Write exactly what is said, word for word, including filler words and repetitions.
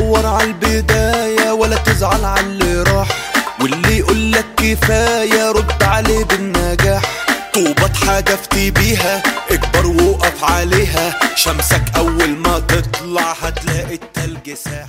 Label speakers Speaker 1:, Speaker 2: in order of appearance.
Speaker 1: تدور عالبداية ولا تزعل عاللي راح، واللي يقولك كفاية رد عليه بالنجاح. طوبة اتحدفتي بيها اكبر وقف عليها، شمسك اول ما تطلع هتلاقي التلج ساح.